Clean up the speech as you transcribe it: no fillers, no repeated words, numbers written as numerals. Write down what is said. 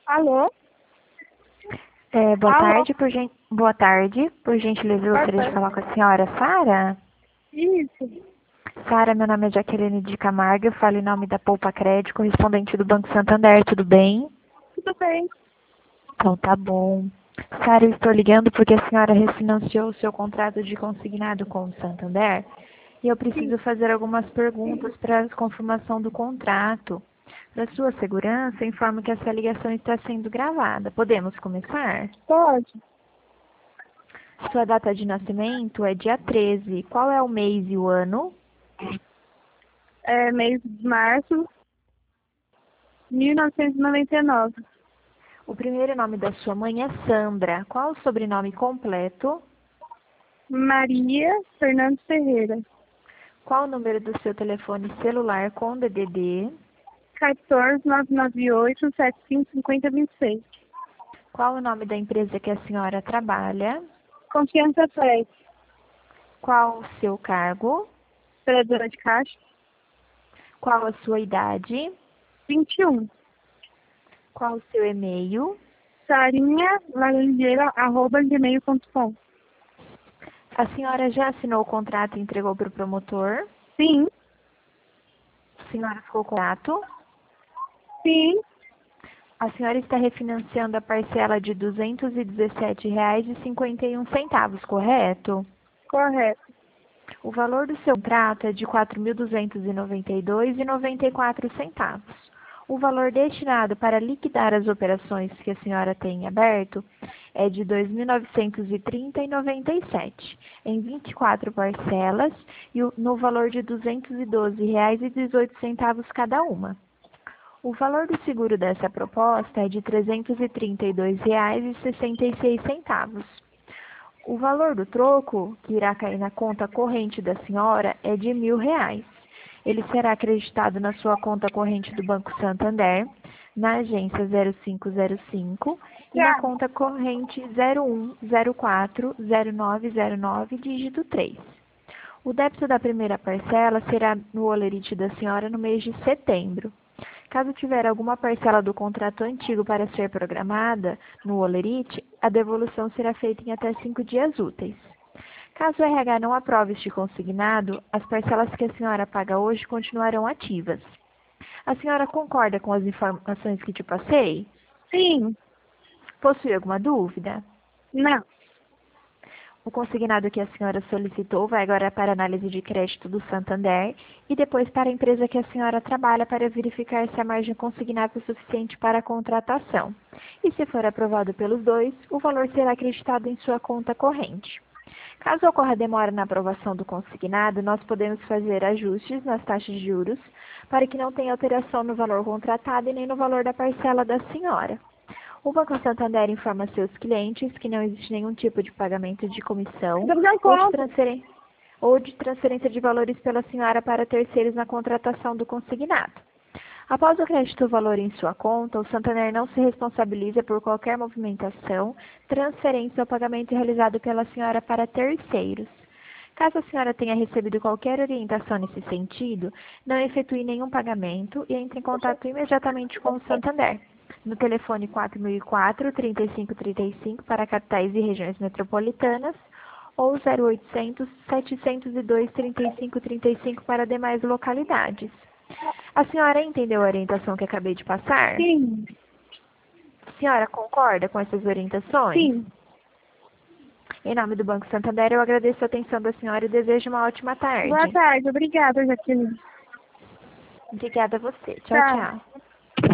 Alô? Boa Alô? tarde, boa tarde. Por gentileza, eu Boa gostaria de tarde. falar com a senhora Sara. Isso. Sara, meu nome é Jaqueline de Camargo, eu falo em nome da Poupa Crédito, correspondente do Banco Santander, tudo bem? Tudo bem? Então tá bom. Sara, eu estou ligando porque a senhora refinanciou o seu contrato de consignado com o Santander e eu Sim. preciso fazer algumas perguntas para a confirmação do contrato. Para sua segurança, informo que essa ligação está sendo gravada. Podemos começar? Pode. Sua data de nascimento é dia 13. Qual é o mês e o ano? É mês de março, 1999. O primeiro nome da sua mãe é Sandra. Qual o sobrenome completo? Maria Fernandes Ferreira. Qual o número do seu telefone celular com DDD? 14998755026. Qual o nome da empresa que a senhora trabalha? Confiança Flex. Qual o seu cargo? Operadora de caixa. Qual a sua idade? 21. Qual o seu e-mail? sarinhalaranjeira@gmail.com. A senhora já assinou o contrato e entregou para o promotor? Sim. A senhora ficou com o contrato? Sim. A senhora está refinanciando a parcela de R$ 217,51, correto? Correto. O valor do seu contrato é de R$ 4.292,94. O valor destinado para liquidar as operações que a senhora tem em aberto é de R$ 2.930,97, em 24 parcelas e no valor de R$ 212,18 cada uma. O valor do seguro dessa proposta é de R$ 332,66. O valor do troco, que irá cair na conta corrente da senhora, é de R$ 1.000. Ele será acreditado na sua conta corrente do Banco Santander, na agência 0505 e na Já. conta corrente 01040909, dígito 3. O débito da primeira parcela será no holerite da senhora no mês de setembro. Caso tiver alguma parcela do contrato antigo para ser programada no holerite, a devolução será feita em até 5 dias úteis. Caso o RH não aprove este consignado, as parcelas que a senhora paga hoje continuarão ativas. A senhora concorda com as informações que te passei? Sim. Possui alguma dúvida? Não. O consignado que a senhora solicitou vai agora para a análise de crédito do Santander e depois para a empresa que a senhora trabalha para verificar se a margem consignada é suficiente para a contratação. E se for aprovado pelos dois, o valor será acreditado em sua conta corrente. Caso ocorra demora na aprovação do consignado, nós podemos fazer ajustes nas taxas de juros para que não tenha alteração no valor contratado e nem no valor da parcela da senhora. O Banco Santander informa seus clientes que não existe nenhum tipo de pagamento de comissão Estamos em ou de conta. transferência de valores pela senhora para terceiros na contratação do consignado. Após o crédito do valor em sua conta, o Santander não se responsabiliza por qualquer movimentação, transferência ou pagamento realizado pela senhora para terceiros. Caso a senhora tenha recebido qualquer orientação nesse sentido, não efetue nenhum pagamento e entre em contato imediatamente com o Santander, no telefone 4004-3535 para capitais e regiões metropolitanas ou 0800 702 3535 para demais localidades. A senhora entendeu a orientação que acabei de passar? Sim. A senhora concorda com essas orientações? Sim. Em nome do Banco Santander, eu agradeço a atenção da senhora e desejo uma ótima Boa tarde. tarde. Obrigada, Jaqueline. Obrigada a você. Tchau, Tchau. tchau.